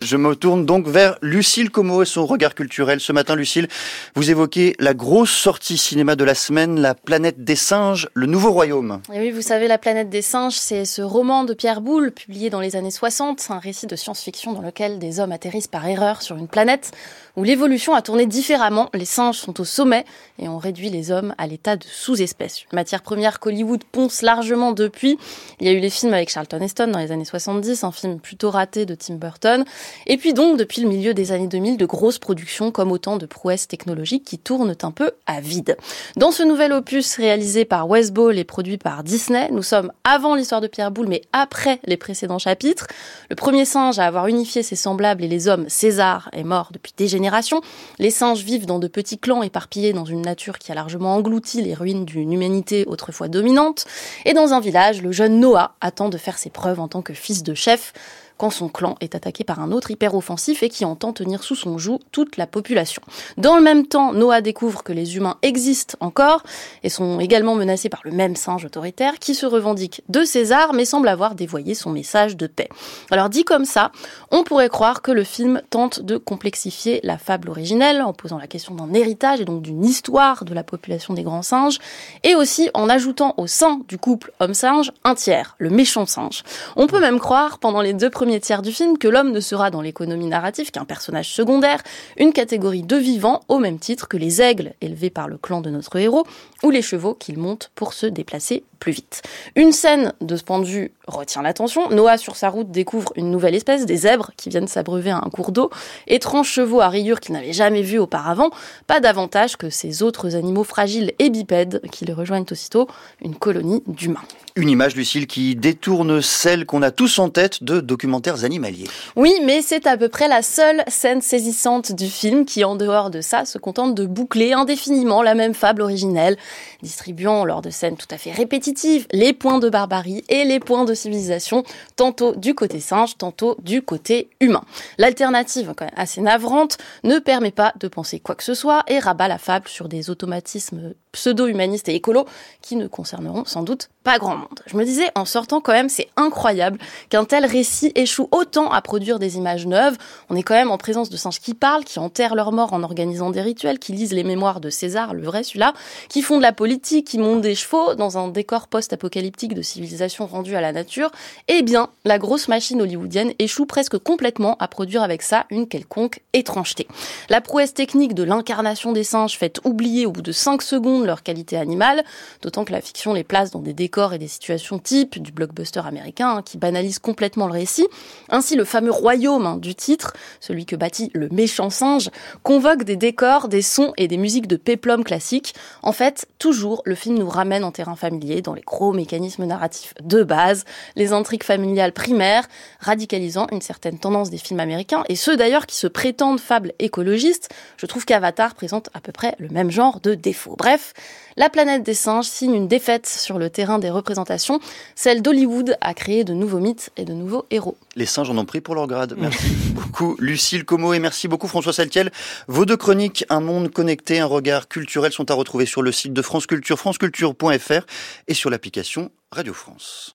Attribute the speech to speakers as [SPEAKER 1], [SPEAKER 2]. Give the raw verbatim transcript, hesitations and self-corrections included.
[SPEAKER 1] Je me tourne donc vers Lucille Como et son regard culturel. Ce matin, Lucille, vous évoquez la grosse sortie cinéma de la semaine, La planète des singes, le nouveau royaume.
[SPEAKER 2] Et oui, vous savez, La planète des singes, c'est ce roman de Pierre Boulle, publié dans les années soixante, un récit de science-fiction dans lequel des hommes atterrissent par erreur sur une planète où l'évolution a tourné différemment. Les singes sont au sommet et ont réduit les hommes à l'état de sous-espèce. Une matière première qu'Hollywood ponce largement depuis. Il y a eu les films avec Charlton Heston dans les années soixante-dix, un film plutôt raté de Tim Burton. Et puis donc, depuis le milieu des années deux mille, de grosses productions comme autant de prouesses technologiques qui tournent un peu à vide. Dans ce nouvel opus réalisé par Wes Ball et produit par Disney, nous sommes avant l'histoire de Pierre Boulle, mais après les précédents chapitres. Le premier singe à avoir unifié ses semblables et les hommes, César, est mort depuis des générations. Les singes vivent dans de petits clans éparpillés dans une nature qui a largement englouti les ruines d'une humanité autrefois dominante. Et dans un village, le jeune Noah attend de faire ses preuves en tant que fils de chef, quand son clan est attaqué par un autre hyper offensif et qui entend tenir sous son joug toute la population. Dans le même temps, Noah découvre que les humains existent encore et sont également menacés par le même singe autoritaire qui se revendique de César mais semble avoir dévoyé son message de paix. Alors dit comme ça, on pourrait croire que le film tente de complexifier la fable originelle en posant la question d'un héritage et donc d'une histoire de la population des grands singes et aussi en ajoutant au sein du couple homme-singe un tiers, le méchant singe. On peut même croire pendant les deux premiers tiers du film que l'homme ne sera dans l'économie narrative qu'un personnage secondaire, une catégorie de vivants au même titre que les aigles élevés par le clan de notre héros ou les chevaux qu'il monte pour se déplacer plus vite. Une scène de ce point de vue retient l'attention. Noah, sur sa route, découvre une nouvelle espèce, des zèbres qui viennent s'abreuver à un cours d'eau. Étranges chevaux à rayures qu'il n'avait jamais vus auparavant, pas davantage que ces autres animaux fragiles et bipèdes qui les rejoignent aussitôt, une colonie d'humains.
[SPEAKER 1] Une image, Lucille, qui détourne celle qu'on a tous en tête de documentaires animaliers.
[SPEAKER 2] Oui, mais c'est à peu près la seule scène saisissante du film qui, en dehors de ça, se contente de boucler indéfiniment la même fable originelle, distribuant lors de scènes tout à fait répétitives les points de barbarie et les points de civilisation, tantôt du côté singe, tantôt du côté humain. L'alternative, quand même assez navrante, ne permet pas de penser quoi que ce soit et rabat la fable sur des automatismes pseudo-humanistes et écolos qui ne concerneront sans doute pas grand monde. Je me disais, en sortant quand même, c'est incroyable qu'un tel récit échoue autant à produire des images neuves. On est quand même en présence de singes qui parlent, qui enterrent leurs morts en organisant des rituels, qui lisent les mémoires de César, le vrai celui-là, qui font de la politique, qui montent des chevaux dans un décor post-apocalyptique de civilisation rendue à la nature. Eh bien, la grosse machine hollywoodienne échoue presque complètement à produire avec ça une quelconque étrangeté. La prouesse technique de l'incarnation des singes fait oublier au bout de cinq secondes leur qualité animale, d'autant que la fiction les place dans des décors et des situations types du blockbuster américain hein, qui banalise complètement le récit. Ainsi, le fameux royaume hein, du titre, celui que bâtit le méchant singe, convoque des décors, des sons et des musiques de péplum classiques. En fait, toujours, le film nous ramène en terrain familier, dans les gros mécanismes narratifs de base, les intrigues familiales primaires, radicalisant une certaine tendance des films américains, et ceux d'ailleurs qui se prétendent fables écologistes. Je trouve qu'Avatar présente à peu près le même genre de défauts. Bref, La planète des singes signe une défaite sur le terrain des représentations. Celle d'Hollywood a créé de nouveaux mythes et de nouveaux héros.
[SPEAKER 1] Les singes en ont pris pour leur grade. Merci beaucoup Lucille Como et merci beaucoup François Saltiel. Vos deux chroniques, Un monde connecté, un regard culturel, sont à retrouver sur le site de France Culture, franceculture point f r et sur l'application Radio France.